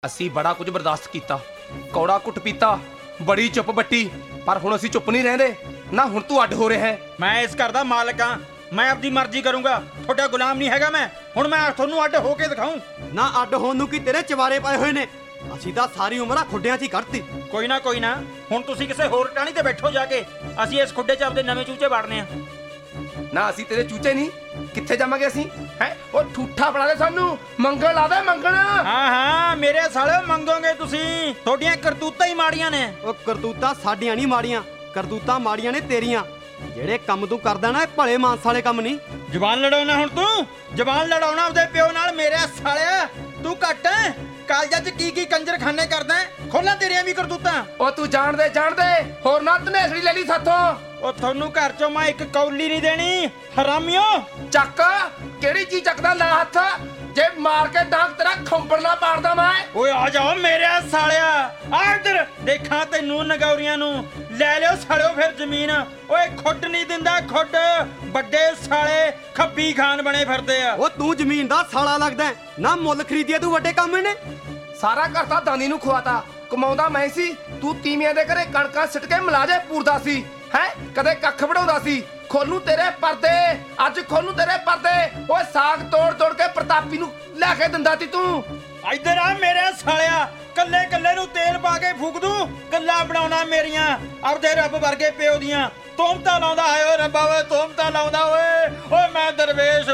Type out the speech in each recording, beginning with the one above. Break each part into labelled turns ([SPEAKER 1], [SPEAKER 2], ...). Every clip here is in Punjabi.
[SPEAKER 1] ਅਸੀਂ ਬੜਾ ਕੁਝ ਬਰਦਾਸ਼ਤ ਕੀਤਾ, ਕੌੜਾ ਕੁੱਟ ਪੀਤਾ, ਬੜੀ ਚੁੱਪ ਬੱਟੀ, ਪਰ ਹੁਣ ਅਸੀਂ ਚੁੱਪ ਨਹੀਂ ਰਹਿੰਦੇ ਨਾ। ਹੁਣ ਤੂੰ ਅੱਡ ਹੋ ਰਿਹਾ ਹੈ।
[SPEAKER 2] ਮੈਂ ਇਸ ਘਰ ਦਾ ਮਾਲਕ ਹਾਂ, ਮੈਂ ਆਪਦੀ ਮਰਜ਼ੀ ਕਰੂੰਗਾ, ਤੁਹਾਡਾ ਗੁਲਾਮ ਨਹੀਂ ਹੈਗਾ ਮੈਂ। ਹੁਣ ਮੈਂ ਤੁਹਾਨੂੰ ਅੱਡ ਹੋ ਕੇ ਦਿਖਾਊਂ।
[SPEAKER 3] ਨਾ ਅੱਡ ਹੋਣ ਨੂੰ ਕੀ ਤੇਰੇ ਚਵਾਰੇ ਪਾਏ ਹੋਏ ਨੇ? ਅਸੀਂ ਤਾਂ ਸਾਰੀ ਉਮਰ ਆ ਖੁੱਡਿਆਂ 'ਚ ਹੀ ਕੱਢਤੀ।
[SPEAKER 2] ਕੋਈ ਨਾ ਹੁਣ ਤੁਸੀਂ ਕਿਸੇ ਹੋਰ ਟਾਹਣੀ ਤੇ ਬੈਠੋ ਜਾ ਕੇ, ਅਸੀਂ ਇਸ ਖੁੱਡੇ 'ਚ ਆਪਦੇ ਨਵੇਂ ਚੂਚੇ ਵਾੜਨੇ ਆ।
[SPEAKER 1] ਨਾ ਅਸੀਂ ਤੇਰੇ ਚੂਚੇ ਨਹੀਂ, ਕਿੱਥੇ ਜਾਵਾਂਗੇ ਅਸੀਂ? ਹੈ ਉਹ ਠੂਠਾ ਬਣਾ ਦੇ ਸਾਨੂੰ, ਮੰਗਣ ਲਾ ਦੇ ਮੰਗਣ।
[SPEAKER 2] ਹਾਂ ਮੇਰੇ ਸਾਲਿਓ ਮੰਗੋਗੇ ਤੁਸੀਂ, ਤੁਹਾਡੀਆਂ ਕਰਤੂਤਾਂ ਹੀ ਮਾੜੀਆਂ ਨੇ।
[SPEAKER 3] ਉਹ ਕਰਤੂਤਾਂ ਸਾਡੀਆਂ ਨਹੀਂ ਮਾੜੀਆਂ, ਕਰਤੂਤਾਂ ਮਾੜੀਆਂ ਨੇ ਤੇਰੀਆਂ। ਜਿਹੜੇ ਕੰਮ ਤੂੰ ਕਰਦਾ ਨਾ, ਇਹ ਭਲੇ ਮਾਨਸ ਵਾਲੇ ਕੰਮ ਨਹੀਂ।
[SPEAKER 2] ਜ਼ਬਾਨ ਲੜਾਉਣਾ ਹੁਣ ਤੂੰ, ਜ਼ਬਾਨ ਲੜਾਉਣਾ ਉਹਦੇ ਪਿਓ ਨਾਲ। ਮੇਰੇ ਸਾਲਿਆ ਤੂੰ ਘੱਟ ਹੈ, ਕਾਲਜਾਂ 'ਚ ਕੀ ਕੰਜਰਖਾਨੇ ਕਰਦਾ, ਖੋਲਾਂ ਤੇਰੀਆਂ ਵੀ ਕਰਤੂਤਾਂ।
[SPEAKER 1] ਉਹ ਤੂੰ ਜਾਣਦੇ ਹੋਰ ਨਾ ਧਨੇਸੜੀ ਲੈ ਲਈ ਸਾਥੋਂ।
[SPEAKER 2] ਉਹ ਤੁਹਾਨੂੰ ਘਰ 'ਚੋਂ ਮੈਂ ਇੱਕ ਕੌਲੀ ਨਹੀਂ ਦੇਣੀ, ਹਰਾਮੀਓ।
[SPEAKER 1] ਚੱਕ, ਕਿਹੜੀ ਚੀਜ਼ ਚੱਕਦਾ ਲਾ ਹੱਥ, ਜੇ ਮਾਰ ਕੇ ਡਾਂਗ ਤੇਰਾ ਖੰਬੜ ਨਾ ਪਾੜਦਾ ਮੈਂ।
[SPEAKER 2] ਓਏ ਆ ਜਾਓ ਮੇਰੇ ਸਾਲਿਆ, ਆ ਇੱਧਰ ਦੇਖਾਂ ਤੈਨੂੰ ਨਗੌਰੀਆਂ ਨੂੰ। ਲੈ ਲਿਓ ਸਾਲਿਓ ਫਿਰ ਜ਼ਮੀਨ। ਓਏ ਖੁੱਡ ਨਹੀਂ ਦਿੰਦਾ ਖੁੱਡ, ਵੱਡੇ ਸਾਲੇ ਖੱਬੀ ਖਾਨ ਬਣੇ ਫਿਰਦੇ ਆ।
[SPEAKER 3] ਉਹ ਤੂੰ ਜ਼ਮੀਨ ਦਾ ਸਾਲਾ ਲੱਗਦਾ ਨਾ, ਮੁੱਲ ਖਰੀਦੀਏ ਤੂੰ ਵੱਡੇ ਕੰਮ ਨੇ।
[SPEAKER 1] ਸਾਰਾ ਘਰ ਤਾਂ ਦਾਨੀ ਨੂੰ ਖਵਾਤਾ, ਕਮਾਉਂਦਾ ਮੈਂ ਸੀ। ਤੂੰ ਤੀਵੀਆਂ ਦੇ ਘਰੇ ਕਣਕਾਂ ਸਿੱਟ ਕੇ ਮਲਾਜੇ ਪੂਰਦਾ ਸੀ, ਹੈ ਕਦੇ ਕੱਖ ਵਢਾਉਂਦਾ ਸੀ। ਖੋਲੂ ਤੇਰੇ ਪਰਦੇ, ਅੱਜ ਖੋਲੂ ਤੇਰੇ ਪਰਦੇ। ਓਏ ਸਾਗ ਤੋੜ ਕੇ ਪ੍ਰਤਾਪੀ ਨੂੰ ਲੈ ਕੇ ਦਿੰਦਾ ਤੀ ਤੂੰ।
[SPEAKER 2] ਇੱਧਰ ਆ ਮੇਰੇ ਸਾਲਿਆ, ਕੱਲੇ ਨੂੰ ਤੇਲ ਪਾ ਕੇ ਫੂਕ ਦੂੰ। ਗੱਲਾਂ ਬਣਾਉਣਾ ਮੇਰੀਆਂ ਆਪਦੇ ਰੱਬ ਵਰਗੇ ਪਿਓ ਦੀਆਂ। ਤੋਮਤਾ ਲਾਉਂਦਾ ਹੈ ਓਏ ਰੱਬਾ, ਓਏ ਤੋਮਤਾ ਲਾਉਂਦਾ ਓਏ ਮੈਂ ਦਰਵੇਸ਼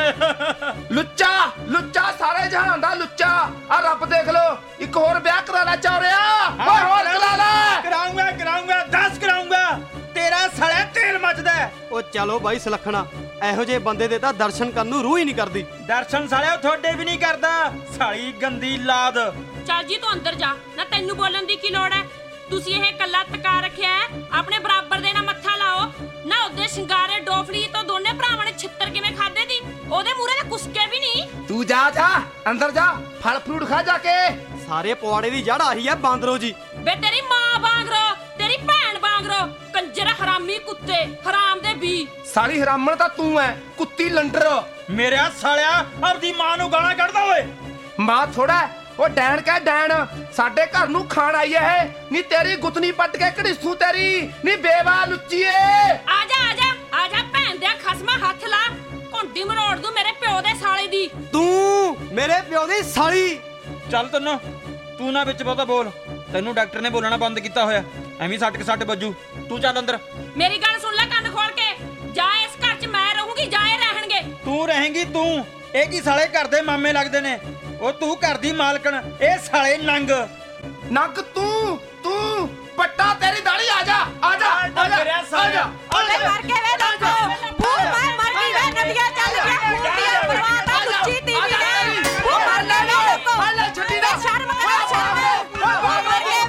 [SPEAKER 2] ਓਏ।
[SPEAKER 1] ਲੁੱਚਾ ਸਾਰੇ ਜਹਾਨ ਦਾ ਲੁੱਚਾ। ਆ ਰੱਬ ਦੇਖ ਲੋ, ਇੱਕ ਹੋਰ ਵਿਆਹ ਕਰਾਣਾ ਚਾਹ ਰਿਹਾ। ਓਏ ਹੋਰ ਕਰਾ ਲੈ।
[SPEAKER 2] ਕਰਾਉਂਗਾ 10 ਕਰਾਉਂਗਾ। ਤੇਰਾ ਸਾਲਿਆ ਤੇਲ ਮੱਚਦਾ।
[SPEAKER 3] ਉਹ ਚਲੋ ਬਾਈ ਸੁਲੱਖਣਾ, ਇਹੋ ਜਿਹੇ ਬੰਦੇ ਦੇ ਤਾਂ ਦਰਸ਼ਨ ਕਰਨ ਨੂੰ ਰੂਹ ਹੀ ਨਹੀਂ ਕਰਦੀ।
[SPEAKER 2] ਦਰਸ਼ਨ ਸਾਲਿਆ ਤੁਹਾਡੇ ਵੀ ਨਹੀਂ ਕਰਦਾ, ਸਾਲੀ ਗੰਦੀ ਲਾਦ।
[SPEAKER 4] ਚੱਲ ਜੀ ਤੂੰ ਅੰਦਰ ਜਾ ਨਾ, ਤੈਨੂੰ ਬੋਲਣ ਦੀ ਕੀ ਲੋੜ ਹੈ? ਤੁਸੀਂ ਇਹ ਕੱਲਾ ਟਕਾ ਰੱਖਿਆ ਹੈ, ਆਪਣੇ ਬਰਾਬਰ ਦੇ ਨਾਲ ਮੱਥਾ ਲਾਓ ਨਾ। ਉਹਦੇ ਸ਼ਿੰਗਾਰੇ ਡੋਫੜੀ ਤੋਂ ਦੋਨੇ ਭਰਾਵਾਂ ਨੇ ਛਿੱਤਰ ਕਿਵੇਂ ਖਾਦੇ ਦੀ, ਉਹਦੇ ਮੂਹਰੇ ਤਾਂ ਕੁਸਕੇ ਵੀ ਨਹੀਂ।
[SPEAKER 1] ਤੂੰ ਜਾ ਅੰਦਰ ਜਾ, ਫਲ ਫਰੂਟ ਖਾ ਜਾ ਕੇ।
[SPEAKER 3] ਸਾਰੇ ਪਵਾੜੇ ਦੀ ਜੜ ਆਹੀ ਹੈ ਬਾਂਦਰੋ ਜੀ।
[SPEAKER 4] ਬੇ ਤੇਰੀ ਮਾਂ ਬਾਂਗਰੋ, ਤੇਰੀ ਭੈਣ ਬਾਂਗਰੋ, ਕੰਜਰ ਹਰਾਮੀ ਕੁੱਤੇ, ਹਰਾਮ ਦੇ ਵੀ।
[SPEAKER 1] ਸਾਲੀ ਹਰਾਮਣ ਤਾਂ ਤੂੰ ਐ, ਕੁੱਤੀ ਲੰਡਰ।
[SPEAKER 2] ਮੇਰੇ ਸਾਲਿਆ ਆਪਦੀ ਮਾਂ ਨੂੰ ਗਾਲਾਂ ਕੱਢਦਾ ਓਏ।
[SPEAKER 1] ਮਾਂ ਥੋੜਾ, ਉਹ ਡੈਣ ਕਹਿ ਡੈਣ, ਸਾਡੇ ਘਰ ਨੂੰ ਖਾਣ ਆਈ ਐ। ਨੀ ਤੇਰੀ ਗੁੱਤਨੀ ਪੱਟ ਕੇ ਘੜੀਸੂ ਤੇਰੀ, ਨੀ ਬੇਵਾ ਲੁੱਚੀਏ।
[SPEAKER 4] ਆ ਜਾ ਭੈਣ ਦੇ ਖਸਮਾ, ਹੱਥ ਲਾ, ਘੁੰਡੀ ਮਰੋੜ ਦੂੰ ਮੇਰੇ ਪਿਓ ਦੇ ਸਾਲੇ ਦੀ।
[SPEAKER 3] ਤੂੰ ਮੇਰੇ ਪਿਓ ਦੀ ਸਾਲੀ।
[SPEAKER 2] ਚੱਲ ਤੂੰ ਨਾ ਵਿੱਚ ਬਹੁਤਾ ਬੋਲ, ਤੈਨੂੰ ਡਾਕਟਰ ਨੇ ਬੋਲਣਾ ਬੰਦ ਕੀਤਾ ਹੋਇਆ। ਐਵੇਂ ਸੱਟ ਵੱਜੂ। ਤੂੰ ਚੱਲ ਅੰਦਰ।
[SPEAKER 4] ਮੇਰੀ ਗੱਲ ਸੁਣ ਲੈ ਕੰਨ ਖੋਲ ਕੇ, ਜਾਂ ਇਸ ਘਰ 'ਚ ਮੈਂ ਰਹੂੰਗੀ ਜਾਂ ਇਹ ਰਹਿਣਗੇ।
[SPEAKER 2] ਤੂੰ ਰਹੇਂਗੀ ਤੂੰ, ਇਹ ਕੀ ਸਾਲੇ ਘਰ ਦੇ ਮਾਮੇ ਲੱਗਦੇ ਨੇ। ਉਹ ਤੂੰ ਘਰ ਦੀ ਮਾਲਕਣ, ਇਹ ਸਾਲੇ ਨੰਗ
[SPEAKER 1] ਤੂੰ ਪੱਟਾ ਤੇਰੀ ਦਾੜੀ। ਆ ਜਾ
[SPEAKER 2] ਮੇਰਾ ਸਾਲਿਆ।
[SPEAKER 4] ਓਏ ਮਰ ਕੇ ਵੇ ਲੋਕੋ, ਫੂਲ ਮਰ ਗਈ ਵੇ, ਨਦੀਆਂ ਚੱਲ ਗਿਆ ਕੁੱਤੀਆਂ ਪਰਵਾਤਾ ਲੁੱਚੀ ਤੀਵੀ ਨੇ। ਉਹ ਮਰ ਲੈ ਵੇ ਲੋਕੋ, ਵੇ ਸ਼ਰਮ ਕਰੋ ਸ਼ਰਮ। ਮਰ ਗਏ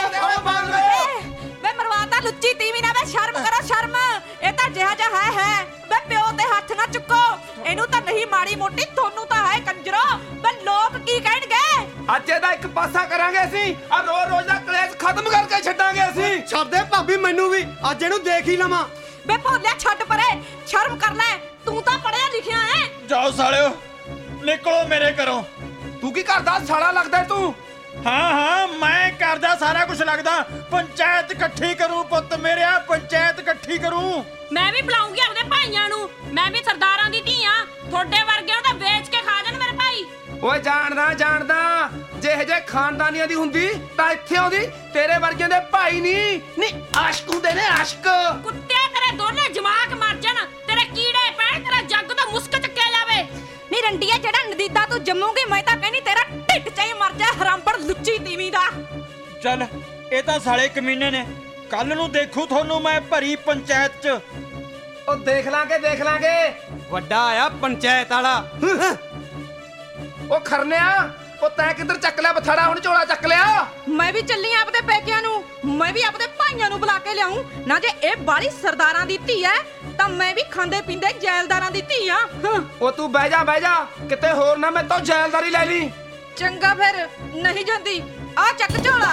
[SPEAKER 4] ਵੇ ਮਰਵਾਤਾ ਲੁੱਚੀ ਤੀਵੀ ਨੇ, ਵੇ ਸ਼ਰਮ ਕਰੋ ਸ਼ਰਮ। ਇਹ ਤਾਂ ਜਿਹਾ ਜਿਹਾ ਹੈ ਵੇ, ਪਿਓ ਤੇ ਹੱਥ ਨਾ ਚੁੱਕੋ। ਇਹਨੂੰ ਤਾਂ ਨਹੀਂ ਮਾੜੀ ਮੋਟੀ, ਤੁਹਾਨੂੰ ਤਾਂ ਹੈ ਕੰਜਰੋ। ਵੇ ਲੋਕ ਕੀ ਕਹਿਣਗੇ?
[SPEAKER 1] ਅੱਜ ਇਹਦਾ ਇੱਕ ਪਾਸਾ ਕਰਾਂਗੇ ਅਸੀਂ, ਆ ਰੋਜ਼ ਦਾ ਕਲੇਸ਼ ਖਤਮ ਕਰਕੇ ਛੱਡਾਂਗੇ ਅਸੀਂ।
[SPEAKER 3] ਛੱਡ ਦੇ ਭਾਬੀ, ਮੈਨੂੰ ਵੀ ਅੱਜ ਇਹਨੂੰ ਦੇਖ ਹੀ ਲਵਾਂ।
[SPEAKER 4] ਵੇ ਭੋਲਿਆ ਛੱਡ ਪਰੇ, ਸ਼ਰਮ ਕਰ ਲੈ, ਤੂੰ ਤਾਂ ਪੜਿਆ ਲਿਖਿਆ ਹੈ।
[SPEAKER 2] ਜਾਓ ਸਾਲਿਓ, ਨਿਕਲੋ ਮੇਰੇ ਘਰੋਂ।
[SPEAKER 1] ਤੂੰ ਕੀ ਕਰਦਾ ਸਾਲਾ ਲੱਗਦਾ ਤੂੰ?
[SPEAKER 2] ਹਾਂ ਮੈਂ ਕਰਦਾ ਸਾਰਾ ਕੁਝ ਲੱਗਦਾ। ਪੰਚਾਇਤ ਇਕੱਠੀ ਕਰੂੰ ਪੁੱਤ ਮੇਰਿਆ, ਪੰਚਾਇਤ ਇਕੱਠੀ ਕਰੂੰ।
[SPEAKER 4] ਮੈਂ ਵੀ ਬੁਲਾਉਂਗੀ ਆਪਣੇ ਭਾਈਆਂ ਨੂੰ, ਮੈਂ ਵੀ ਸਰਦਾਰਾਂ ਦੀ ਧੀ ਆ। ਤੁਹਾਡੇ ਵਰਗਿਆਂ ਤਾਂ ਵੇਚ ਕੇ ਖਾ ਜਾਣ ਮੇਰੇ ਭਾਈ।
[SPEAKER 1] ਓਏ ਜਾਣਦਾ, ਜੇ ਖਾਨਦਾਨੀਆਂ ਦੀ ਹੁੰਦੀ ਤਾਂ ਇੱਥੇ ਆਉਂਦੀ। ਤੇਰੇ ਵਰਗਿਆਂ ਦੇ ਭਾਈ ਨਹੀਂ ਆਸ਼ਕ ਹੁੰਦੇ ਨੇ, ਆਸ਼ਕ।
[SPEAKER 4] ਕੁੱਤੇ ਤੇਰੇ ਦੋਨੇ ਜਮਾਕ ਮਰ ਜਾਣ, ਤੇਰੇ ਕੀੜੇ ਪੈਣ, ਤੇਰਾ ਜੱਗ ਤੋਂ ਮੁਸਕ ਚੱਕਿਆ ਜਾਵੇ। ਨੀ ਰੰਡੀਆ, ਜਿਹੜਾ ਨਦੀਦਾ ਤੂੰ ਜੰਮੂਗੀ, ਮੈਂ ਤਾਂ ਕਹਿੰਦੀ ਤੇਰਾ ਢਿੱਡ ਚ ਹੀ ਮਰ ਜਾ, ਹਰਾਮਪੜ ਲੁੱਚੀ ਤੀਵੀਂ ਦਾ।
[SPEAKER 2] ਚੱਲ ਇਹ ਤਾਂ ਸਾਲੇ ਕਮੀਨੇ ਨੇ, ਕੱਲ ਨੂੰ ਦੇਖੂ ਤੁਹਾਨੂੰ ਮੈਂ ਭਰੀ ਪੰਚਾਇਤ 'ਚ।
[SPEAKER 1] ਉਹ ਦੇਖ ਲਾਂਗੇ।
[SPEAKER 3] ਵੱਡਾ ਆਇਆ ਪੰਚਾਇਤ ਵਾਲਾ।
[SPEAKER 1] ਉਹ ਖਰਨਿਆ, ਉਹ ਤੈਂ ਕਿੱਧਰ ਚੱਕ ਲਿਆ ਬਥਾੜਾ, ਹੁਣ ਝੋਲਾ ਚੱਕ ਲਿਆ।
[SPEAKER 4] ਮੈਂ ਵੀ ਚੱਲੀ ਆ ਆਪਦੇ ਪੇਕਿਆਂ ਨੂੰ, ਮੈਂ ਵੀ ਆਪਦੇ ਭਾਈਆਂ ਨੂੰ ਬੁਲਾ ਕੇ ਲਿਆਉਂ ਨਾ। ਜੇ ਇਹ ਬਾਲੀ ਸਰਦਾਰਾਂ ਦੀ ਧੀ ਐ ਤਾਂ ਮੈਂ ਵੀ ਖਾਂਦੇ ਪੀਂਦੇ ਜੈਲਦਾਰਾਂ ਦੀ ਧੀ ਆ।
[SPEAKER 1] ਉਹ ਤੂੰ ਬਹਿ ਜਾ, ਕਿਤੇ ਹੋਰ ਨਾ ਮੈਂ ਤੋਂ ਜੈਲਦਾਰੀ ਲੈ ਲਈ।
[SPEAKER 4] ਚੰਗਾ ਫਿਰ ਨਹੀਂ ਜਾਂਦੀ, ਆ ਚੱਕ ਝੋਲਾ।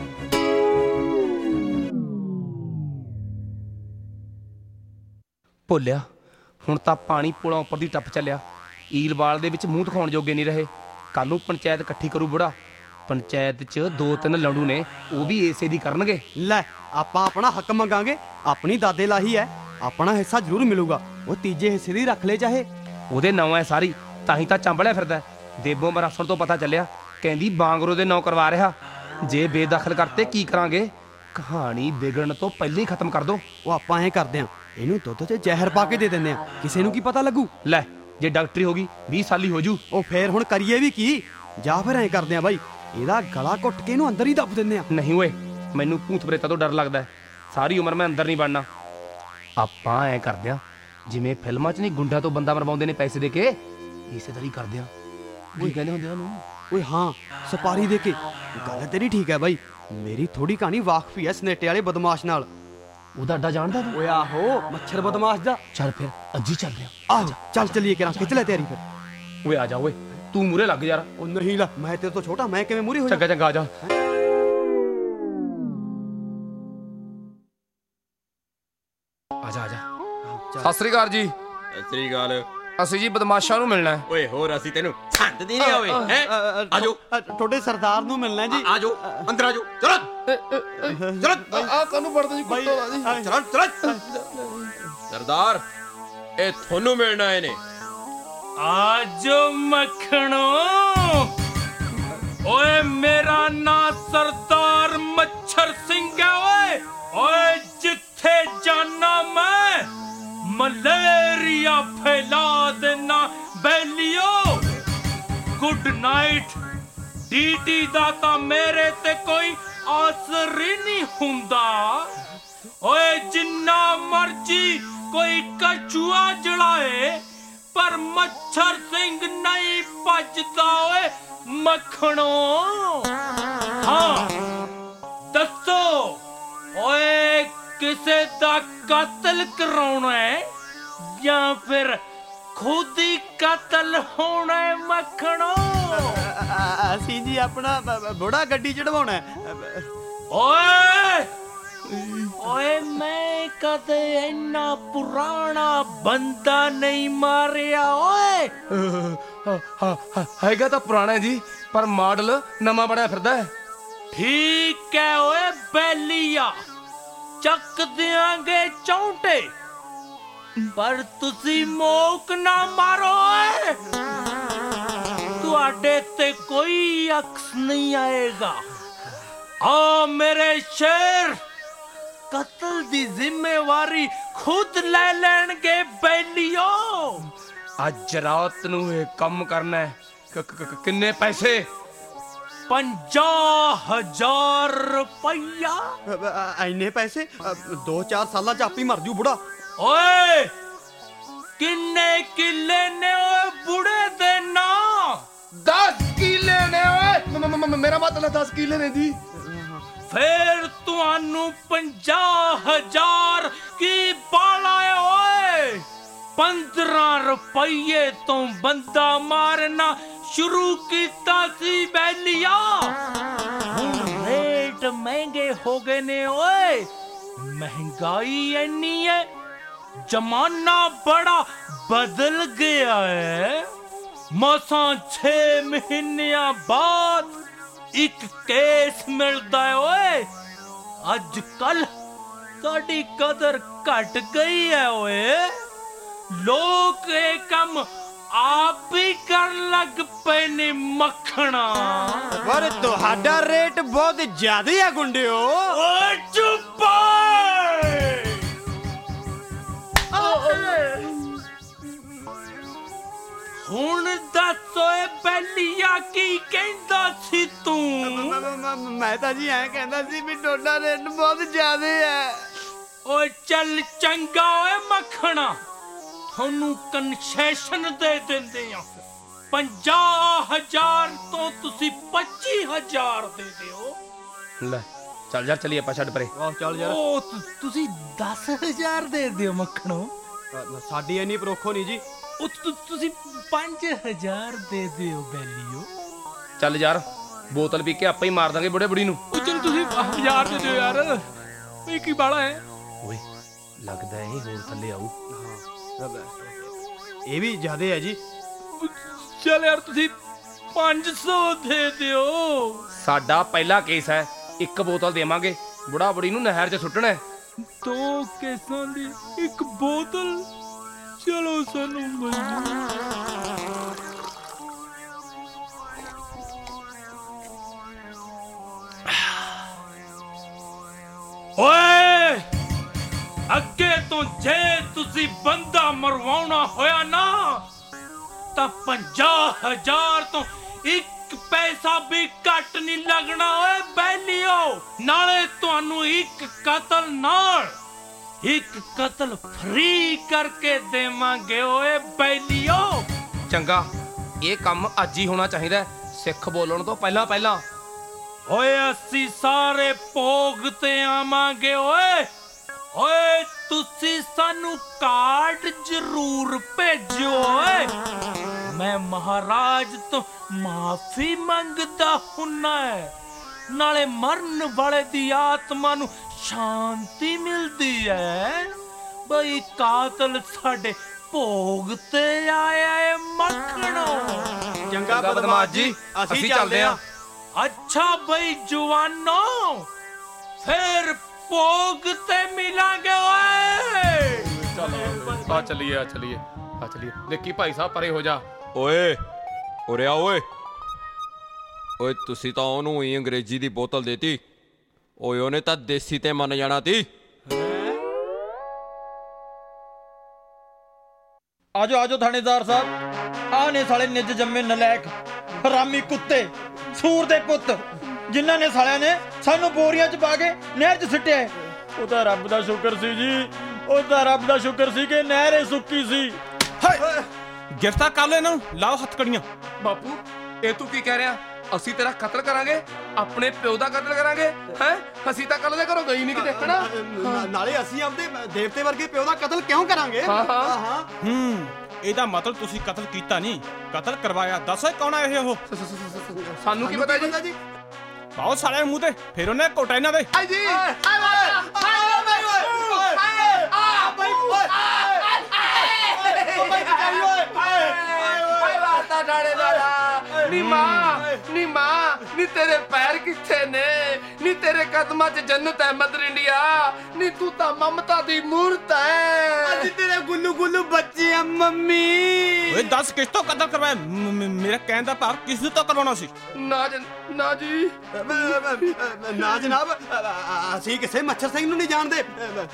[SPEAKER 1] ਭੁੱਲਿਆ, ਹੁਣ ਤਾਂ ਪਾਣੀ ਪੁਲਾਂ ਉੱਪਰ ਦੀ ਟੱਪ ਚੱਲਿਆ। ਈਲਵਾਲ ਦੇ ਵਿੱਚ ਮੂੰਹ ਦਿਖਾਉਣ ਜੋਗੇ ਨਹੀਂ ਰਹੇ। ਕੱਲ ਨੂੰ ਪੰਚਾਇਤ ਇਕੱਠੀ ਕਰੂ ਬੁੜਾ, ਪੰਚਾਇਤ 'ਚ 2-3 ਲੰਡੂ ਨੇ, ਉਹ ਵੀ ਏਸੇ ਦੀ ਕਰਨਗੇ।
[SPEAKER 3] ਲੈ ਆਪਾਂ ਆਪਣਾ ਹੱਕ ਮੰਗਾਂਗੇ, ਆਪਣੀ ਦਾਦੇ ਲਾਹੀ ਹੈ, ਆਪਣਾ ਹਿੱਸਾ ਜ਼ਰੂਰ ਮਿਲੂਗਾ। ਉਹ ਤੀਜੇ ਹਿੱਸੇ ਦੀ ਰੱਖ ਲੈ ਚਾਹੇ।
[SPEAKER 1] ਉਹਦੇ ਨਾਂ ਹੈ ਸਾਰੀ, ਤਾਂ ਹੀ ਤਾਂ ਚੰਬਲਿਆ ਫਿਰਦਾ। ਦੇਬੋ ਮਰਾਸਣ ਤੋਂ ਪਤਾ ਚੱਲਿਆ, ਕਹਿੰਦੀ ਬਾਂਗਰੋ ਦੇ ਨਾਂ ਕਰਵਾ ਰਿਹਾ। ਜੇ ਬੇਦਖਲ ਕਰਤੇ ਕੀ ਕਰਾਂਗੇ? ਕਹਾਣੀ ਵਿਗੜਨ ਤੋਂ ਪਹਿਲਾਂ ਹੀ ਖਤਮ ਕਰ ਦੋ।
[SPEAKER 3] ਉਹ ਆਪਾਂ ਐਂ ਕਰਦੇ ਆਂ, ਇਹਨੂੰ ਦੁੱਧ 'ਚ ਜ਼ਹਿਰ ਪਾ ਕੇ ਦੇ ਦਿੰਦੇ ਆਂ, ਕਿਸੇ ਨੂੰ ਕੀ ਪਤਾ ਲੱਗੂ।
[SPEAKER 1] ਲੈ ਜੇ ਡਾਕਟਰੀ ਹੋ ਗਈ 20 ਸਾਲੀ ਹੋ ਜੂ।
[SPEAKER 3] ਉਹ ਫੇਰ ਹੁਣ ਕਰੀਏ ਵੀ ਕੀ? ਜਾਂ ਫਿਰ ਐਂ ਕਰਦੇ ਆਂ ਬਾਈ, ਇਹਦਾ ਗਲਾ ਘੁੱਟ ਕੇ ਇਹਨੂੰ ਅੰਦਰ ਹੀ ਦੱਬ ਦਿੰਦੇ ਆਂ।
[SPEAKER 1] ਨਹੀਂ ਓਏ, ਮੈਨੂੰ ਭੂਤ ਪ੍ਰੇਤਾਂ ਤੋਂ ਡਰ ਲੱਗਦਾ ਹੈ। ਸਾਰੀ ਉਮਰ ਮੈਂ ਅੰਦਰ ਨਹੀਂ ਵੜਨਾ। ਆਪਾਂ ਐਂ ਕਰਦੇ ਆਂ, ਜਿਵੇਂ ਫਿਲਮਾਂ 'ਚ ਨਹੀਂ ਗੁੰਡਾ ਤੋਂ ਬੰਦਾ ਮਰਵਾਉਂਦੇ ਨੇ ਪੈਸੇ ਦੇ ਕੇ, ਇਸੇ ਤਰ੍ਹਾਂ ਹੀ ਕਰਦੇ ਆਂ। ਕੀ ਕਹਿੰਦੇ ਹੁੰਦੇ ਉਹਨੂੰ?
[SPEAKER 3] ਓਏ ਹਾਂ, ਸਪਾਰੀ ਦੇ ਕੇ। ਗੱਲ ਤੇਰੀ ਠੀਕ ਹੈ ਬਾਈ, ਮੇਰੀ ਥੋੜੀ ਕਹਾਣੀ ਵਾਕਫੀ ਹੈ ਸਨੇਟੇ ਵਾਲੇ ਬਦਮਾਸ਼ ਨਾਲ।
[SPEAKER 1] ਉਹਦਾ ਅੱਡਾ ਜਾਣਦਾ ਤੂੰ?
[SPEAKER 3] ਓਏ ਆਹੋ, ਮੱਛਰ ਬਦਮਾਸ਼ ਦਾ।
[SPEAKER 1] ਚੱਲ ਫਿਰ ਅੱਜ ਹੀ ਚੱਲਦੇ ਆਂ।
[SPEAKER 3] ਆ ਚੱਲ ਚੱਲੀਏ, ਕਿਰਾਂ ਖਿੱਚ ਲੈ ਤਿਆਰੀ ਫਿਰ।
[SPEAKER 1] ਓਏ ਆ ਜਾ ਓਏ, ਤੂੰ ਮੂਰੇ ਲੱਗ ਯਾਰ।
[SPEAKER 3] ਉਹ ਨਹੀਂ, ਲੈ ਮੈਂ ਤੇਰੇ ਤੋਂ ਛੋਟਾ, ਮੈਂ ਕਿਵੇਂ ਮੂਹਰੇ ਹੋ ਜਾ?
[SPEAKER 1] ਚੰਗਾ ਚੰਗਾ ਆ ਜਾ। ਆ ਜਾ ਆ ਜਾ। ਸਤਿ ਸ੍ਰੀ ਅਕਾਲ ਜੀ।
[SPEAKER 5] ਸਤਿ ਸ੍ਰੀ ਅਕਾਲ।
[SPEAKER 1] ਅਸੀਂ ਜੀ ਬਦਮਾਸ਼ਾਂ ਨੂੰ ਮਿਲਣਾ ਹੈ।
[SPEAKER 5] ਓਏ ਹੋਰ ਅਸੀਂ ਤੈਨੂੰ ਛੱਡਦੀ ਨਹੀਂ ਓਏ ਹੈ। ਆਜੋ
[SPEAKER 3] ਤੁਹਾਡੇ ਸਰਦਾਰ ਨੂੰ ਮਿਲਣਾ ਜੀ।
[SPEAKER 5] ਆਜੋ ਅੰਦਰ ਆਜੋ, ਚਲੋ ਚਲੋ।
[SPEAKER 1] ਆ ਕਾਨੂੰ ਪੜਦੇ ਜੀ ਕੁੱਤੋ ਦਾ ਜੀ।
[SPEAKER 5] ਚਲੋ ਚਲੋ। ਸਰਦਾਰ ਇਹ ਤੁਹਾਨੂੰ ਮਿਲਣਾ ਆਏ ਨੇ।
[SPEAKER 2] ਆਜੋ ਮੱਖਣੋ। ਓਏ ਮੇਰਾ ਨਾਂ ਸਰਦਾਰ ਮੱਛਰ ਸਿੰਘ ਹੈ। ਓਏ ਓਏ ਜਿੱਥੇ ਜਾਨਾ ਮੈਂ ਮਲੇਰੀਆ ਫੈਲਾ ਦੇਣਾ ਬੈਲੀਓ। Good night. ਡੀਟੀ ਦਾ ਤਾਂ ਮੇਰੇ ਤੇ ਕੋਈ ਅਸਰ ਹੀ ਨਹੀਂ ਹੁੰਦਾ। ਓਏ ਜਿੰਨਾ ਮਰਜੀ ਕੋਈ ਕਛੂਆ ਜਲਾਏ, ਪਰ ਮੱਛਰ ਸਿੰਘ ਨਹੀਂ ਭੱਜਦਾ। ਓਏ ਮੱਖਣੋ। ਹਾਂ ਦੱਸੋ, ਓਏ ਕਿਸੇ ਦਾ ਕਤਲ ਕਰਾਉਣਾ ਹੈ ਜਾਂ ਫਿਰ ਖੁਦ ਹੀ ਕਤਲ ਹੋਣਾ ਹੈ ਮੱਖਣੋ?
[SPEAKER 3] ਅਸੀਂ ਜੀ ਆਪਣਾ ਬੁੜਾ ਗੱਡੀ ਚੜਵਾਉਣਾ ਹੈ।
[SPEAKER 2] ਓਏ ਓਏ ਮੈਂ ਕਦੇ ਇੰਨਾ ਪੁਰਾਣਾ ਬੰਦਾ ਨਹੀਂ ਮਾਰਿਆ। ਓਏ
[SPEAKER 1] ਹੈਗਾ ਤਾਂ ਪੁਰਾਣਾ ਜੀ, ਪਰ ਮਾਡਲ ਨਵਾਂ ਬਣਿਆ ਫਿਰਦਾ ਹੈ।
[SPEAKER 2] ਠੀਕ ਹੈ ਓਏ ਬੈਲੀਆ, ਚੱਕ ਦਿਆਂਗੇ ਚੌਂਟੇ, ਪਰ ਤੁਸੀਂ ਮੋਕ ਨਾ ਮਾਰੋ। ਓਏ ਤੁਹਾਡੇ ਤੇ ਕੋਈ ਅਕਸ ਨਹੀਂ ਆਏਗਾ। ਆ ਮੇਰੇ ਸ਼ੇਰ, ਕਤਲ ਦੀ ਜ਼ਿੰਮੇਵਾਰੀ ਖੁਦ ਲੈ ਲੈਣਗੇ ਬੈਲੀਓ।
[SPEAKER 1] ਅੱਜ ਰਾਤ ਨੂੰ ਇਹ ਕੰਮ ਕਰਨਾ ਹੈ। ਕਿੰਨੇ ਪੈਸੇ?
[SPEAKER 2] 50,000 ਰੁਪਈਆ।
[SPEAKER 3] ਇੰਨੇ ਪੈਸੇ? 2-4 ਸਾਲਾਂ ਚ ਆਪੀ ਮਰ ਜੂ ਬੁੜਾ।
[SPEAKER 2] ਓਏ ਕਿੰਨੇ ਕਿੱਲੇ ਨੇ ਓਏ ਬੁੜੇ ਦੇ ਨਾਂ?
[SPEAKER 1] 10 ਕਿੱਲੇ ਨੇ ਓਏ। ਮੇਰਾ ਮਤਲਬ 10 ਕਿੱਲੇ ਨੇ ਜੀ।
[SPEAKER 2] ਫੇਰ ਤੁਹਾਨੂੰ 50,000 ਕੀ ਬਾਲਾ ਏ ਓਏ? 15 ਰੁਪਈਏ ਤੋਂ ਬੰਦਾ ਮਾਰਨਾ ਸ਼ੁਰੂ ਕੀਤਾ ਸੀ ਬੈਲੀਆ। ਹੁਣ ਰੇਟ ਮਹਿੰਗੇ ਹੋ ਗਏ ਨੇ ਓਏ। ਮਹਿੰਗਾਈ ਇੰਨੀ ਹੈ, ਜ਼ਮਾਨਾ ਬੜਾ ਬਦਲ ਗਿਆ ਹੈ। ਮਸਾਂ 6 ਮਹੀਨਿਆਂ ਬਾਅਦ ਇੱਕ ਕੇਸ ਮਿਲਦਾ ਹੈ। ਓਏ ਅੱਜ ਕੱਲ ਤੁਹਾਡੀ ਕਦਰ ਘਟ ਗਈ ਹੈ। ਓਏ ਲੋਕ ਇਹ ਕੰਮ ਆਪ ਹੀ ਕਰਨ ਲੱਗ ਪਏ ਨੇ ਮੱਖਣਾ।
[SPEAKER 3] ਪਰ ਤੁਹਾਡਾ ਰੇਟ ਬਹੁਤ ਜ਼ਿਆਦਾ ਹੈ ਗੁੰਡਿਓ।
[SPEAKER 2] ਓਏ ਚੁੱਪ। ਹੁਣ ਦੱਸ ਓਏ ਬੈਲੀਆ, ਕੀ ਕਹਿੰਦਾ ਸੀ ਤੂੰ?
[SPEAKER 3] ਮੈਂ ਤਾਂ ਜੀ ਐਂ ਕਹਿੰਦਾ ਸੀ ਵੀ ਤੁਹਾਡਾ ਰੇਟ ਬਹੁਤ ਜ਼ਿਆਦਾ ਹੈ।
[SPEAKER 2] ਓਏ ਚੱਲ ਚੰਗਾ ਓਏ ਮੱਖਣਾ, ਤੁਹਾਨੂੰ ਕਨਸੈਸ਼ਨ ਦੇ ਦਿੰਦੇ ਆ। 50,000 ਤੋਂ ਤੁਸੀਂ 25,000 ਦੇ ਦਿਓ।
[SPEAKER 1] ਲੈ ਚੱਲ ਯਾਰ, ਚੱਲੀਏ ਆਪਾਂ ਛੱਡ ਪਰੇ।
[SPEAKER 3] ਆਹ ਚੱਲ ਯਾਰ।
[SPEAKER 2] ਉਹ ਤੁਸੀਂ 10,000 ਦੇ ਦਿਓ ਮੱਖਣੋ।
[SPEAKER 3] ਸਾਡੀ ਇੰਨੀ ਪਰੋਖੋ ਨਹੀਂ ਜੀ।
[SPEAKER 2] ਉਹ ਤੁਸੀਂ 5,000 ਦੇ ਦਿਓ ਬੈਲੀਓ।
[SPEAKER 1] ਚੱਲ ਯਾਰ, ਬੋਤਲ ਪੀ ਕੇ ਆਪਾਂ ਹੀ ਮਾਰ ਦਾਂਗੇ ਬੁੜੇ ਬੁੜੀ ਨੂੰ।
[SPEAKER 2] ਉਹ ਚਲ ਤੁਸੀਂ 1000 ਦੇ ਦਿਓ ਯਾਰ, ਇਹ ਕੀ ਬਾਲਾ ਹੈ?
[SPEAKER 1] ਓਏ ਲੱਗਦਾ ਇਹ ਹੋਰ ਥੱਲੇ ਆਊ।
[SPEAKER 3] ਇਹ ਵੀ ਜ਼ਿਆਦੇ ਹੈ ਜੀ।
[SPEAKER 2] ਚੱਲ ਯਾਰ ਤੁਸੀਂ 500 ਦੇ ਦਿਓ।
[SPEAKER 1] ਸਾਡਾ ਪਹਿਲਾ ਕੇਸ ਹੈ, 1 ਬੋਤਲ ਦੇਵਾਂਗੇ, ਬੁੜਾ ਬੁੜੀ ਨੂੰ ਨਹਿਰ 'ਚ ਸੁੱਟਣਾ ਹੈ।
[SPEAKER 2] 2 ਕੇਸਾਂ ਦੀ 1 ਬੋਤਲ, ਚਲੋ ਸਾਨੂੰ ਓਏ ਅੱਗੇ ਤੋਂ ਜੇ ਤੁਸੀਂ ਬੰਦਾ ਮਰਵਾਉਣਾ ਹੋਇਆ ਨਾ ਤਾਂ 50,000 ਤੋਂ 1 ਪੈਸਾ ਵੀ ਘੱਟ ਨਹੀਂ ਲੱਗਣਾ ਓਏ ਬੈਲੀਓ। ਨਾਲੇ ਤੁਹਾਨੂੰ 1 ਕਤਲ ਨਾਲ 1 ਕਤਲ ਫ੍ਰੀ ਕਰਕੇ ਦੇਵਾਂਗੇ ਓਏ ਬੈਲੀਓ।
[SPEAKER 1] ਚੰਗਾ, ਇਹ ਕੰਮ ਅੱਜ ਹੀ ਹੋਣਾ ਚਾਹੀਦਾ, ਸਿੱਖ ਬੋਲਣ ਤੋਂ ਪਹਿਲਾਂ ਪਹਿਲਾਂ।
[SPEAKER 2] ਓਏ ਅਸੀਂ ਸਾਰੇ ਭੋਗ ਤੇ ਆਵਾਂਗੇ ਓਏ। ਓਏ ਤੁਸੀਂ ਸਾਨੂੰ ਕਾਰਡ ਜ਼ਰੂਰ ਭੇਜੋ ਓਏ। ਮੈਂ ਮਹਾਰਾਜ ਤੋਂ ਮਾਫੀ ਮੰਗਦਾ ਹੁੰਨਾ ਹੈ, ਨਾਲੇ ਮਰਨ ਵਾਲੇ ਦੀ ਆਤਮਾ ਨੂੰ ਸ਼ਾਂਤੀ ਮਿਲਦੀ ਹੈ। ਬਈ ਕਾਤਲ ਸਾਡੇ ਭੋਗ ਤੇ ਆਇਆ ਏ ਮੱਖਣੋ।
[SPEAKER 3] ਚੰਗਾ ਬਦਮਾਸ਼ ਜੀ, ਅਸੀਂ ਚੱਲਦੇ ਆ।
[SPEAKER 2] ਅੱਛਾ ਬਈ ਜਵਾਨੋ, ਫਿਰ ਭੋਗ ਤੇ ਮਿਲਾਂਗੇ ਓਏ।
[SPEAKER 1] ਆ ਚੱਲੀਏ ਦੇਖੀ ਭਾਈ ਸਾਹਿਬ ਪਰੇ ਹੋ ਜਾ।
[SPEAKER 5] ਓਏ ਉਰੇ ਆ ਓਏ। ਓਏ ਤੁਸੀਂ ਤਾਂ ਉਹਨੂੰ ਹੀ ਅੰਗਰੇਜ਼ੀ ਦੀ ਬੋਤਲ ਦੇਤੀ, ਓਏ ਉਹਨੇ ਤਾਂ ਦੇਸੀ ਤੇ ਮੰਨ ਜਾਣਾ ਤੀ।
[SPEAKER 2] ਆਜੋ ਆਜੋ ਥਾਣੇਦਾਰ ਸਾਹਿਬ, ਆਹ ਨੇ ਸਾਲੇ ਨਿੱਜ ਜੰਮੇ ਨਲਾਇਕ ਹਰਾਮੀ ਕੁੱਤੇ, ਸੂਰ ਦੇ ਪੁੱਤ, ਜਿਨ੍ਹਾਂ ਨੇ ਸਾਲਿਆਂ ਨੇ ਸਾਨੂੰ ਬੋਰੀਆਂ 'ਚ ਪਾ ਕੇ ਨਹਿਰ 'ਚ ਸਿੱਟਿਆ। ਉਹ ਤਾਂ ਰੱਬ ਦਾ ਸ਼ੁਕਰ ਸੀ ਜੀ, ਉਹ ਤਾਂ ਰੱਬ ਦਾ ਸ਼ੁਕਰ ਸੀ ਕਿ ਨਹਿਰ ਸੁੱਕੀ ਸੀ।
[SPEAKER 6] ਗ੍ਰਿਫਤਾਰ ਕਰ ਲਓ ਇਹਨਾਂ ਨੂੰ, ਲਾਓ ਹੱਥਕੜੀਆਂ।
[SPEAKER 1] ਬਾਪੂ, ਇਹ ਤੂੰ ਕੀ ਕਹਿ ਰਿਹਾ? ਅਸੀਂ ਤੇਰਾ ਕਤਲ ਕਰਾਂਗੇ, ਆਪਣੇ ਪਿਓ ਦਾ ਕਤਲ ਕਰਾਂਗੇ? ਹੈ ਅਸੀਂ ਤਾਂ ਕੱਲ ਦੇ ਘਰੋਂ ਗਈ ਨਹੀਂ ਕਿਤੇ, ਹਨਾ?
[SPEAKER 3] ਨਾਲੇ ਅਸੀਂ ਆਪਦੇ ਦੇਵਤੇ ਵਰਗੇ ਪਿਓ ਦਾ ਕਤਲ ਕਿਉਂ ਕਰਾਂਗੇ?
[SPEAKER 1] ਹਾਂ।
[SPEAKER 6] ਇਹਦਾ ਮਤਲਬ ਤੁਸੀਂ ਕਤਲ ਕੀਤਾ ਨਹੀਂ, ਕਤਲ ਕਰਵਾਇਆ। ਦੱਸੋ ਕੌਣ ਆਇਆ ਇਹ? ਉਹ
[SPEAKER 1] ਸਾਨੂੰ ਕੀ ਪਤਾ ਜੀ?
[SPEAKER 6] ਪਾਓ ਸਾਲਿਆਂ ਮੂੰਹ ਤੇ, ਫਿਰ ਉਹਨੇ ਕੋਟਾ ਇਹਨਾਂ ਦੇ।
[SPEAKER 1] ਆਈ ਜੀ ਨੀ ਤੇਰੇ ਪੈਰ ਕਿੱਥੇ ਨੇ? ਨੀ ਤੇਰੇ ਕਦਮਾਂ 'ਚ ਜੰਨਤ ਹੈ ਮਦਰ ਇੰਡੀਆ। ਨੀ ਤੂੰ ਤਾਂ ਮਮਤਾ ਦੀ ਮੂਰਤ ਹੈ।
[SPEAKER 3] ਅਸੀਂ ਤੇਰੇ ਗੁੱਲੂ ਗੁੱਲੂ ਬੱਚੇ ਆ ਮੰਮੀ।
[SPEAKER 6] ਓਏ ਦੱਸ ਕਿਸ ਤੋਂ ਕਤਲ ਕਰਵਾਇਆ? ਮੇਰਾ ਕਹਿਣ ਦਾ ਭਾਵ ਕਿਸ ਤੋਂ ਕਰਵਾਉਣਾ ਸੀ?
[SPEAKER 1] ਨਾ ਜੀ
[SPEAKER 3] ਨਾ ਜਨਾਬ, ਅਸੀਂ ਕਿਸੇ ਮੱਛਰ ਸਿੰਘ ਨੂੰ ਨਹੀਂ ਜਾਣਦੇ।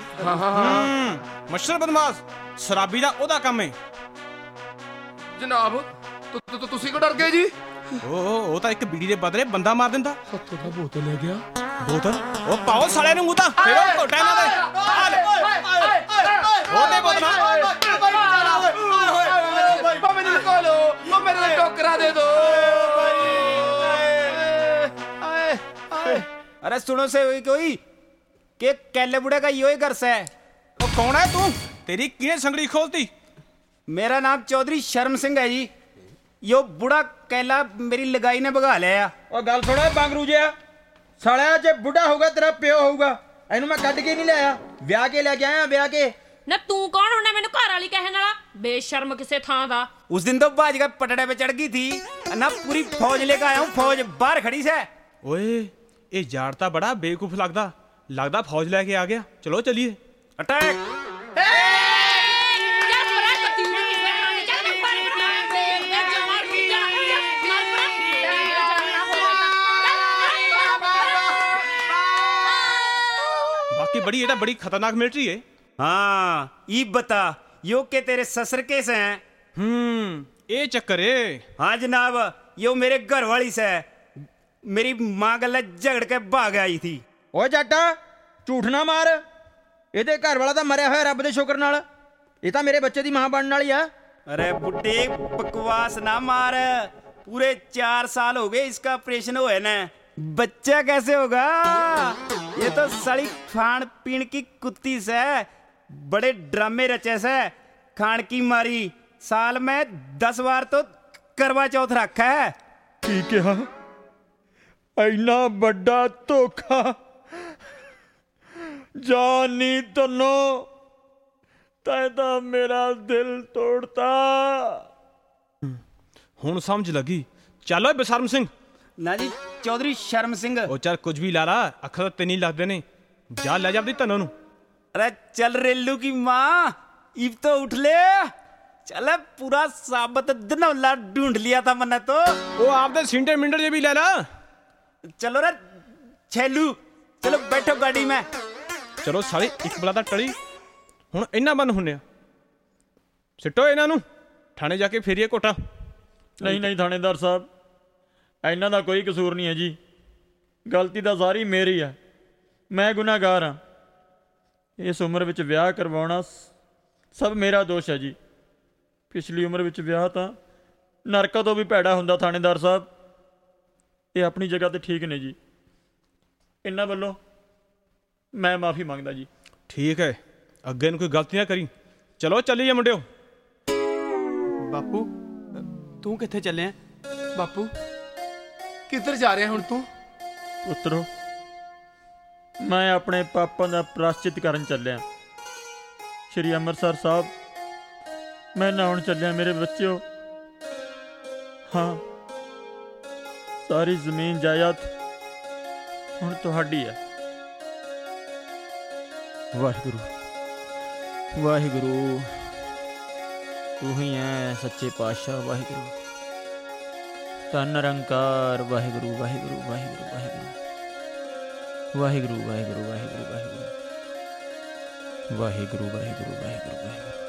[SPEAKER 6] ਮੱਛਰ ਬਦਮਾਸ਼ ਸ਼ਰਾਬੀ ਦਾ ਉਹਦਾ ਕੰਮ ਹੈ
[SPEAKER 1] ਜਨਾਬ। ਤੁਸੀਂ ਕਿਉਂ ਡਰ ਗਏ ਜੀ?
[SPEAKER 6] ਉਹ ਤਾਂ ਇੱਕ ਬੀੜੀ ਦੇ ਬਦਲੇ ਬੰਦਾ ਮਾਰ ਦਿੰਦਾ।
[SPEAKER 1] ਹੱਥੋਂ ਦਾ ਬੋਤਲ ਲੈ ਗਿਆ।
[SPEAKER 6] ਬੋਤਲ? ਉਹ ਪਾਓ ਸਾਲਿਆਂ ਨੂੰ ਮੂੰਹ ਤਾਂ, ਫਿਰ ਉਹ ਕੋਟਾ ਇਹਨਾਂ ਦੇ। ਉਹਦੇ ਬਦਲਾ
[SPEAKER 1] ਮੈਨੂੰ ਲੁਕਾ ਲੋ, ਉਹ ਮੇਰੇ ਨਾਲ ਟੋਕਰਾ ਦੇ ਦੋ।
[SPEAKER 7] अरे सुनो से हुई कोई कि कैले बुढ़े का यो ही घर से है।
[SPEAKER 6] ਉਹ ਕੌਣ ਹੈ ਤੂੰ? ਤੇਰੀ ਕਿਹਨੇ ਸੰਗੜੀ ਖੋਲਤੀ?
[SPEAKER 7] मेरा नाम चौधरी शर्म सिंह है जी। यो बुढ़ा कैला मेरी लगाई ने भगा लिया।
[SPEAKER 2] ਉਹ ਗੱਲ ਸੁਣੋ ਬਾਂਗਰੂ ਜਿਹਾ, ਸਾਲਿਆ ਜੇ ਬੁੱਢਾ ਹੋਊਗਾ ਤੇਰਾ ਪਿਓ ਹੋਊਗਾ। ਇਹਨੂੰ ਮੈਂ ਕੱਢ ਕੇ ਨਹੀਂ ਲਿਆਇਆ, ਵਿਆਹ ਕੇ ਲੈ ਕੇ ਆਇਆ, ਵਿਆਹ ਕੇ।
[SPEAKER 4] ਨਾ ਤੂੰ ਕੌਣ ਹੁੰਦਾ ਮੈਨੂੰ ਘਰ ਵਾਲੀ ਕਹਿਣ ਵਾਲਾ? ਬੇਸ਼ਰਮ ਕਿਸੇ ਥਾਂ ਦਾ।
[SPEAKER 7] उस दिन तो बाज का पटड़े पे चढ़ गई थी ना, पूरी फौज लेकर आया हूँ। फौज बाहर खड़ी से।
[SPEAKER 6] ਓਏ ਇਹ ਜਾੜ ਤਾਂ ਬੜਾ ਬੇਵਕੂਫ ਲੱਗਦਾ ਫੌਜ ਲੈ ਕੇ ਆ ਗਿਆ। ਚਲੋ ਚਲੀਏ।
[SPEAKER 7] अटैक।
[SPEAKER 6] बाकी बड़ी ये बड़ी खतरनाक मिलिट्री है।
[SPEAKER 7] हाँ ये बता, यो के तेरे ससुर कैसे हैं?
[SPEAKER 6] ये चक्कर है।
[SPEAKER 7] हाँ जनाब, यो मेरे घर वाली से मेरी माँ गला झगड़ के भाग आई थी।
[SPEAKER 2] ਓਏ ਜੱਟਾ ਝੂਠ ਨਾ ਮਾਰ, ਇਹਦੇ ਘਰ ਵਾਲਾ ਤਾਂ ਮਰਿਆ ਹੋਇਆ ਰੱਬ ਦੇ ਸ਼ੁਕਰ ਨਾਲ। ਇਹ ਤਾਂ ਮੇਰੇ ਬੱਚੇ ਦੀ ਮਾਂ ਬਣਨ ਵਾਲੀ ਆ।
[SPEAKER 7] अरे बुड्ढे बकवास ना मार, पूरे 4 साल हो गए इसका ऑपरेशन हुए ना, बच्चा कैसे होगा? ये तो सड़ी खान पीन की कुत्ती से बड़े ड्रामे रचे से, खान की मारी साल में 10 बार तो करवा चौथ रखा है।
[SPEAKER 2] ਠੀਕ ਹੈ, ਇੰਨਾ ਵੱਡਾ ਧੋਖਾ ਜਾਨੀ ਤਨੋ ਤੈਂ ਤਾਂ ਮੇਰਾ ਦਿਲ ਤੋੜਤਾ।
[SPEAKER 6] ਹੁਣ ਸਮਝ ਲੱਗੀ ਚੱਲ ਓਏ ਬਸਰਮ ਸਿੰਘ।
[SPEAKER 7] ਨਾ ਜੀ ਚੌਧਰੀ ਸ਼ਰਮ ਸਿੰਘ।
[SPEAKER 6] ਉਹ ਚੱਲ ਕੁਝ ਵੀ ਲਾ ਲਾ, ਅੱਖਾਂ ਤਾਂ ਤੈਨੂੰ ਲੱਗਦੇ ਨੇ। ਜਾ ਲੈ ਜਾ ਆਪਦੀ ਧਨੋਂ ਨੂੰ।
[SPEAKER 7] अरे चल रेलू की माँ, इब तो उठ ले। चल पूरा साबत धनौला ढूंढ लिया था मैंने तो।
[SPEAKER 6] ਉਹ ਆਪਦੇ ਸਿੰਟੇ ਮਿੰਡਰ ਜੇ ਵੀ ਲੈ ਲਾ।
[SPEAKER 7] चलो रे छेलू, चलो बैठो गाड़ी में।
[SPEAKER 6] ਚਲੋ ਸਾਲੇ ਇੱਕ ਬਲਾ ਤਾਂ ਟਲੀ, ਹੁਣ ਇਹਨਾਂ ਬੰਨ ਹੁੰਨੇ ਆ। ਸਿੱਟੋ ਇਹਨਾਂ ਨੂੰ, ਥਾਣੇ ਜਾ ਕੇ ਫੇਰੀਏ ਘੋਟਾ।
[SPEAKER 2] ਨਹੀਂ ਨਹੀਂ ਥਾਣੇਦਾਰ ਸਾਹਿਬ, ਇਹਨਾਂ ਦਾ ਕੋਈ ਕਸੂਰ ਨਹੀਂ ਹੈ ਜੀ। ਗਲਤੀ ਤਾਂ ਸਾਰੀ ਮੇਰੀ ਹੈ, ਮੈਂ ਗੁਨਾਹਗਾਰ ਹਾਂ। ਇਸ ਉਮਰ ਵਿੱਚ ਵਿਆਹ ਕਰਵਾਉਣਾ ਸਭ ਮੇਰਾ ਦੋਸ਼ ਹੈ ਜੀ। ਪਿਛਲੀ ਉਮਰ ਵਿੱਚ ਵਿਆਹ ਤਾਂ ਨਰਕਾਂ ਤੋਂ ਵੀ ਭੈੜਾ ਹੁੰਦਾ ਥਾਣੇਦਾਰ ਸਾਹਿਬ। ਇਹ ਆਪਣੀ ਜਗ੍ਹਾ 'ਤੇ ਠੀਕ ਨੇ ਜੀ। ਇਹਨਾਂ ਵੱਲੋਂ ਮੈਂ ਮਾਫੀ ਮੰਗਦਾ ਜੀ।
[SPEAKER 6] ਠੀਕ ਹੈ, ਅੱਗੇ ਨੂੰ ਕੋਈ ਗਲਤੀ ਨਾ ਕਰੀ। ਚਲੋ ਚੱਲੀਏ ਮੁੰਡਿਓ।
[SPEAKER 3] ਬਾਪੂ ਤੂੰ ਕਿੱਥੇ ਚੱਲਿਆ?
[SPEAKER 1] ਬਾਪੂ ਕਿੱਧਰ ਜਾ ਰਿਹਾ ਹੁਣ ਤੂੰ?
[SPEAKER 2] ਪੁੱਤਰੋ, ਮੈਂ ਆਪਣੇ ਪਾਪਾਂ ਦਾ ਪ੍ਰਾਸ਼ਚਿਤ ਕਰਨ ਚੱਲਿਆ ਸ਼੍ਰੀ ਅੰਮ੍ਰਿਤਸਰ ਸਾਹਿਬ। ਮੈਂ ਨਹਾਉਣ ਚੱਲਿਆ ਮੇਰੇ ਬੱਚਿਓ। ਹਾਂ, ਸਾਰੀ ਜ਼ਮੀਨ ਜਾਇਦਾਦ ਹੁਣ ਤੁਹਾਡੀ ਹੈ। ਵਾਹਿਗੁਰੂ ਵਾਹਿਗੁਰੂ, ਤੂੰ ਹੀ ਹੈ ਸੱਚੇ ਪਾਤਸ਼ਾਹ। ਵਾਹਿਗੁਰੂ ਧੰਨ ਨਿਰੰਕਾਰ। ਵਾਹਿਗੁਰੂ ਵਾਹਿਗੁਰੂ ਵਾਹਿਗੁਰੂ ਵਾਹਿਗੁਰੂ ਵਾਹਿਗੁਰੂ ਵਾਹਿਗੁਰੂ ਵਾਹਿਗੁਰੂ ਵਾਹਿਗੁਰੂ ਵਾਹਿਗੁਰੂ ਵਾਹਿਗੁਰੂ ਵਾਹਿਗੁਰੂ ਵਾਹਿਗੁਰੂ।